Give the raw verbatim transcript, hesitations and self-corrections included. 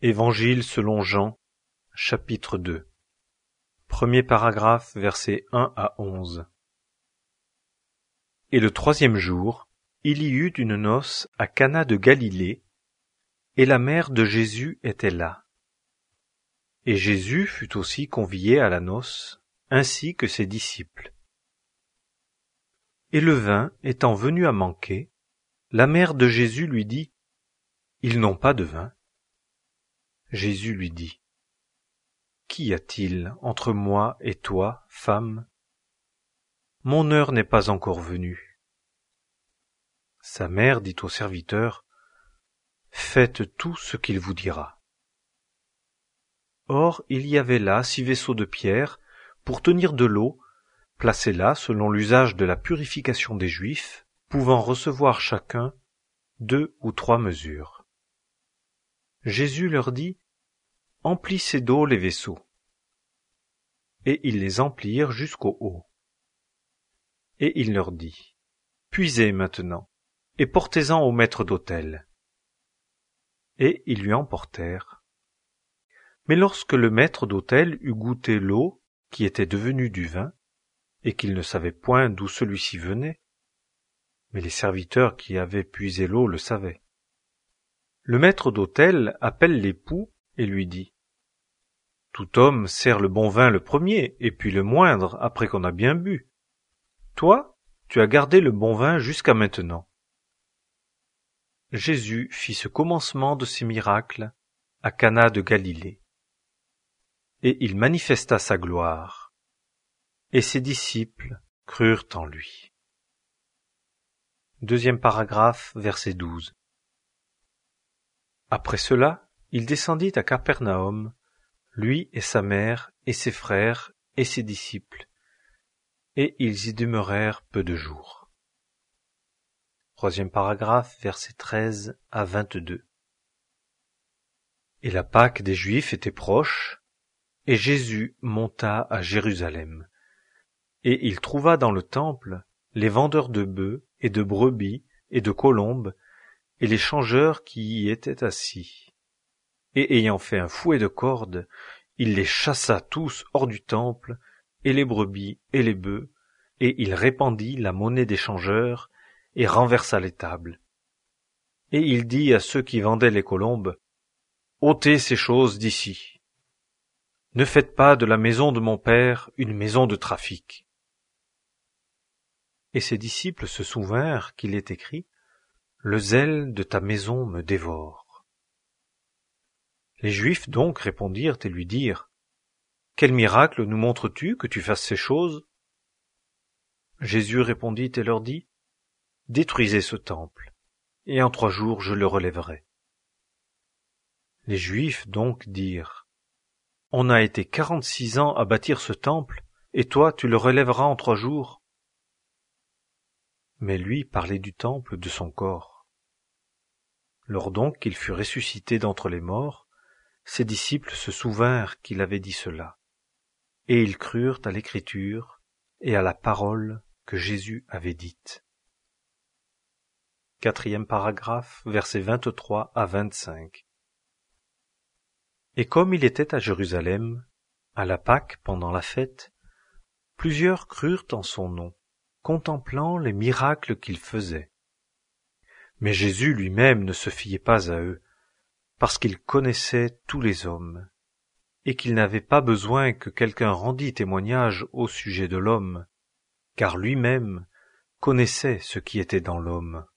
Évangile selon Jean, chapitre deux. Premier paragraphe, versets un à onze. Et le troisième jour, il y eut une noce à Cana de Galilée, et la mère de Jésus était là. Et Jésus fut aussi convié à la noce, ainsi que ses disciples. Et le vin étant venu à manquer, la mère de Jésus lui dit : Ils n'ont pas de vin. Jésus lui dit : Qu'y a-t-il entre moi et toi, femme ? Mon heure n'est pas encore venue. Sa mère dit au serviteur : Faites tout ce qu'il vous dira. Or il y avait là six vaisseaux de pierre pour tenir de l'eau, placés là selon l'usage de la purification des Juifs, pouvant recevoir chacun deux ou trois mesures. Jésus leur dit : Emplissez d'eau les vaisseaux. Et ils les emplirent jusqu'au haut. Et il leur dit : Puisez maintenant, et portez-en au maître d'autel. Et ils lui emportèrent. Mais lorsque le maître d'autel eut goûté l'eau qui était devenue du vin, et qu'il ne savait point d'où celui-ci venait, mais les serviteurs qui avaient puisé l'eau le savaient, le maître d'autel appelle l'époux et lui dit : Tout homme sert le bon vin le premier, et puis le moindre après qu'on a bien bu. Toi, tu as gardé le bon vin jusqu'à maintenant. Jésus fit ce commencement de ses miracles à Cana de Galilée. Et il manifesta sa gloire, et ses disciples crurent en lui. Deuxième paragraphe, verset douze. Après cela, il descendit à Capernaum, lui et sa mère, et ses frères, et ses disciples, et ils y demeurèrent peu de jours. Troisième paragraphe, versets treize à vingt-deux. Et la Pâque des Juifs était proche, et Jésus monta à Jérusalem. Et il trouva dans le temple les vendeurs de bœufs et de brebis et de colombes, et les changeurs qui y étaient assis. Et ayant fait un fouet de cordes, il les chassa tous hors du temple, et les brebis et les bœufs, et il répandit la monnaie des changeurs, et renversa les tables. Et il dit à ceux qui vendaient les colombes : Ôtez ces choses d'ici. Ne faites pas de la maison de mon Père une maison de trafic. Et ses disciples se souvinrent qu'il est écrit : Le zèle de ta maison me dévore. Les Juifs donc répondirent et lui dirent : Quel miracle nous montres-tu que tu fasses ces choses ? Jésus répondit et leur dit : Détruisez ce temple, et en trois jours je le relèverai. Les Juifs donc dirent : On a été quarante-six ans à bâtir ce temple, et toi tu le relèveras en trois jours. Mais lui parlait du temple de son corps. Lors donc qu'il fut ressuscité d'entre les morts, ses disciples se souvinrent qu'il avait dit cela, et ils crurent à l'écriture et à la parole que Jésus avait dite. Quatrième paragraphe, versets vingt-trois à vingt-cinq. Et comme il était à Jérusalem, à la Pâque pendant la fête, plusieurs crurent en son nom, contemplant les miracles qu'il faisait. Mais Jésus lui-même ne se fiait pas à eux, parce qu'il connaissait tous les hommes, et qu'il n'avait pas besoin que quelqu'un rendît témoignage au sujet de l'homme, car lui-même connaissait ce qui était dans l'homme.